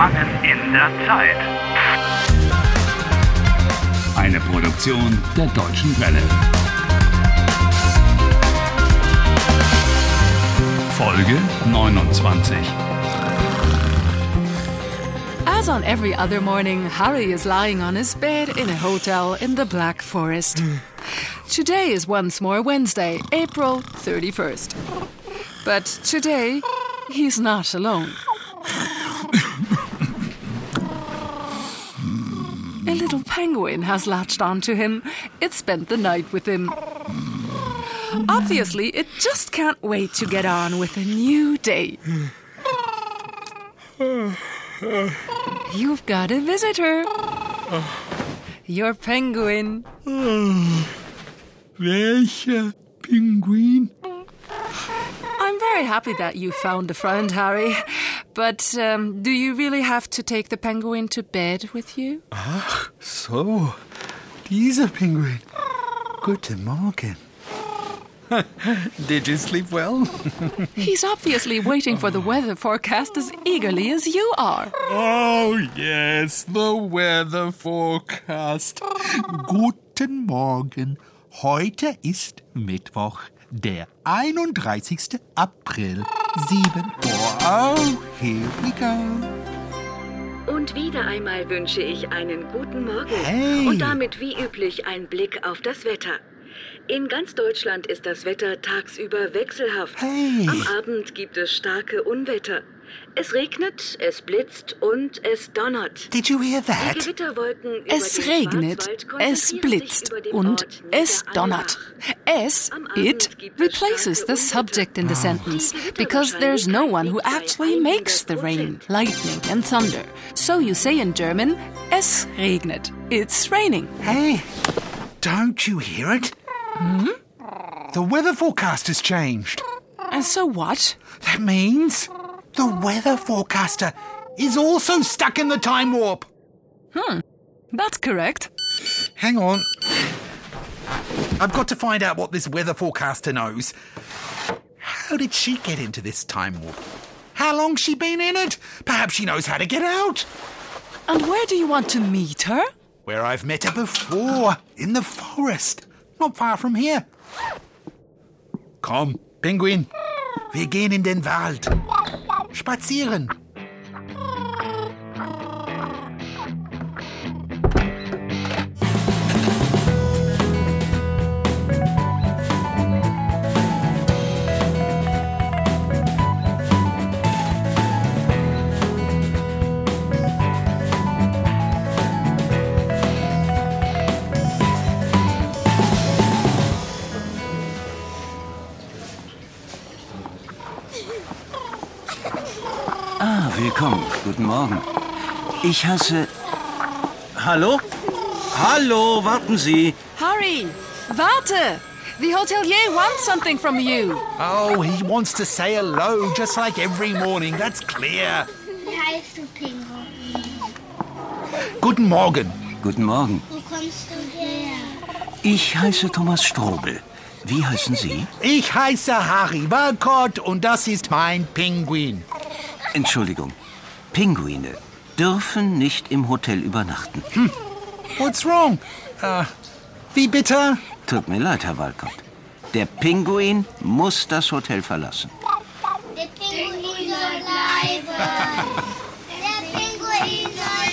Gefangen in der Zeit. Eine Produktion der Deutschen Welle. Folge 29. As on every other morning, Harry is lying on his bed in a hotel in the Black Forest. Today is once more Wednesday, April 31st. But today, he's not alone. A little penguin has latched onto him. It spent the night with him. Obviously, it just can't wait to get on with a new day. You've got a visitor. Your penguin. Welcher Pinguin? I'm very happy that you found a friend, Harry. But do you really have to take the penguin to bed with you? Ach, so. Dieser Pinguin. Guten Morgen. Did you sleep well? He's obviously waiting for the weather forecast as eagerly as you are. Oh, yes, the weather forecast. Guten Morgen. Heute ist Mittwoch, der 31. April, 7 Uhr. Oh, here we go. Und wieder einmal wünsche ich einen guten Morgen. Hey. Und damit wie üblich ein Blick auf das Wetter. In ganz Deutschland ist das Wetter tagsüber wechselhaft. Hey. Am Abend gibt es starke Unwetter. Es regnet, es blitzt und es donnert. Did you hear Die that? Gewitterwolken über Es den regnet, Schwarzwald es konzentrieren blitzt sich über den und Ort es donnert. Niederalbach. Es, Am Abend it, gibt es replaces starke the subject in the sentence Die because there's no one who actually makes the rain, lightning and thunder. So you say in German, es regnet. It's raining. Hey, don't you hear it? The weather forecast has changed. And so what? That means the weather forecaster is also stuck in the time warp. That's correct. Hang on. I've got to find out what this weather forecaster knows. How did she get into this time warp? How long's she been in it? Perhaps she knows how to get out. And where do you want to meet her? Where I've met her before, in the forest. Not far from here. Komm, Pinguin. Wir gehen in den Wald. Spazieren. Willkommen. Guten Morgen. Ich heiße... Hallo? Hallo, warten Sie. Harry, warte! The hotelier wants something from you. Oh, he wants to say hello, just like every morning. That's clear. Wie heißt du, Pinguin? Guten Morgen. Guten Morgen. Wo kommst du her? Ich heiße Thomas Strobel. Wie heißen Sie? Ich heiße Harry Walcott und das ist mein Pinguin. Entschuldigung. Pinguine dürfen nicht im Hotel übernachten. What's wrong? Wie bitte? Tut mir leid, Herr Walcott. Der Pinguin muss das Hotel verlassen. Der Pinguin soll bleiben. Der Pinguin soll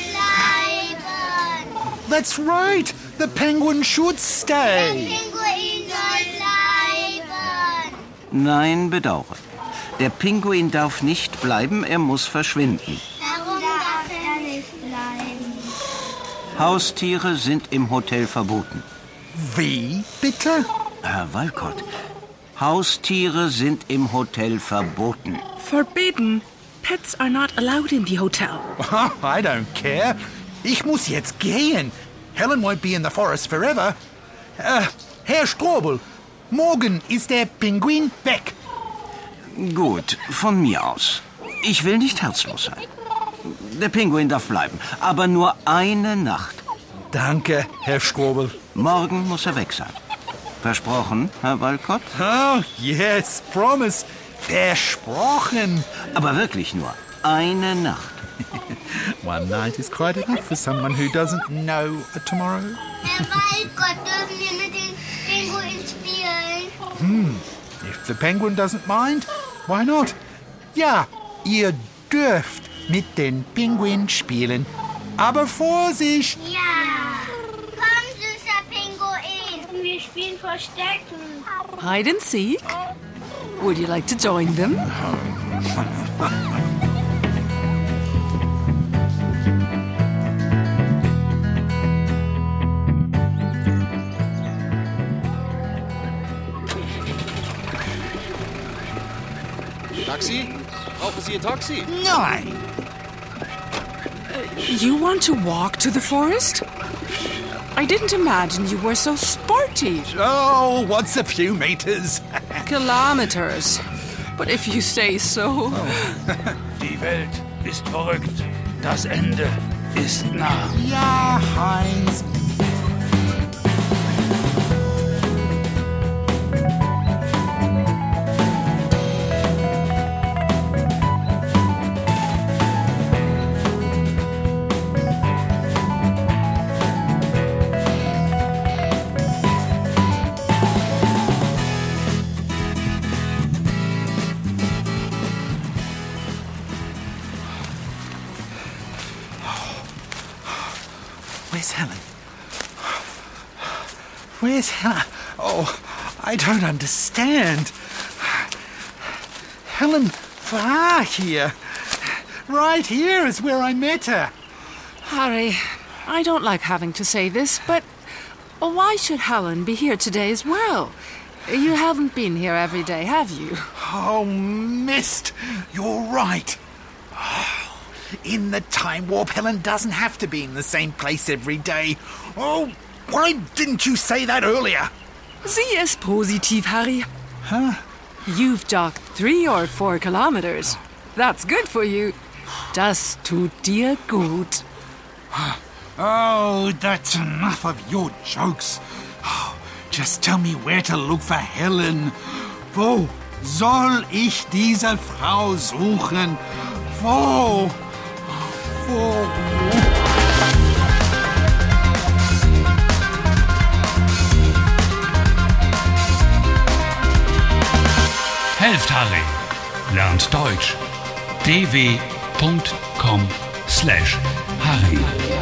bleiben. That's right. The penguin should Der stay. Pinguin soll bleiben. Nein, bedauere. Der Pinguin darf nicht bleiben, er muss verschwinden. Warum darf er nicht bleiben? Haustiere sind im Hotel verboten. Wie bitte? Herr Walcott, Haustiere sind im Hotel verboten. Forbidden. Pets are not allowed in the hotel. I don't care. Ich muss jetzt gehen. Helen won't be in the forest forever. Herr Strobel, morgen ist der Pinguin weg. Gut, von mir aus. Ich will nicht herzlos sein. Der Pinguin darf bleiben, aber nur eine Nacht. Danke, Herr Strobel. Morgen muss er weg sein. Versprochen, Herr Walcott? Oh, yes, promise. Versprochen. Aber wirklich nur eine Nacht. One night is quite enough for someone who doesn't know a tomorrow. Herr Waldgott, dürfen wir mit den Pinguinen spielen? If the penguin doesn't mind, why not? Ja, ihr dürft mit den Pinguinen spielen. Aber Vorsicht! Ja. Komm, süßer Pinguin. Wir spielen Verstecken. Hide and seek? Would you like to join them? Taxi? Brauchen Sie ein Taxi? Nein! You want to walk to the forest? I didn't imagine you were so sporty. Oh, what's a few meters? Kilometers. But if you say so. Die Welt ist verrückt. Das Ende ist nah. Ja, Heinz. Where's Helen? Where's Helen? Oh, I don't understand. Helen war here. Right here is where I met her. Harry, I don't like having to say this, but why should Helen be here today as well? You haven't been here every day, have you? Oh, missed. You're right. In the time warp, Helen doesn't have to be in the same place every day. Oh, why didn't you say that earlier? Sie ist positiv, Harry. Huh? You've jogged 3 or 4 kilometers. That's good for you. Das tut dir gut. Oh, that's enough of your jokes. Oh, just tell me where to look for Helen. Wo soll ich diese Frau suchen? Wo? Wo? Helft Harry. Lernt Deutsch. dw.com/Harry.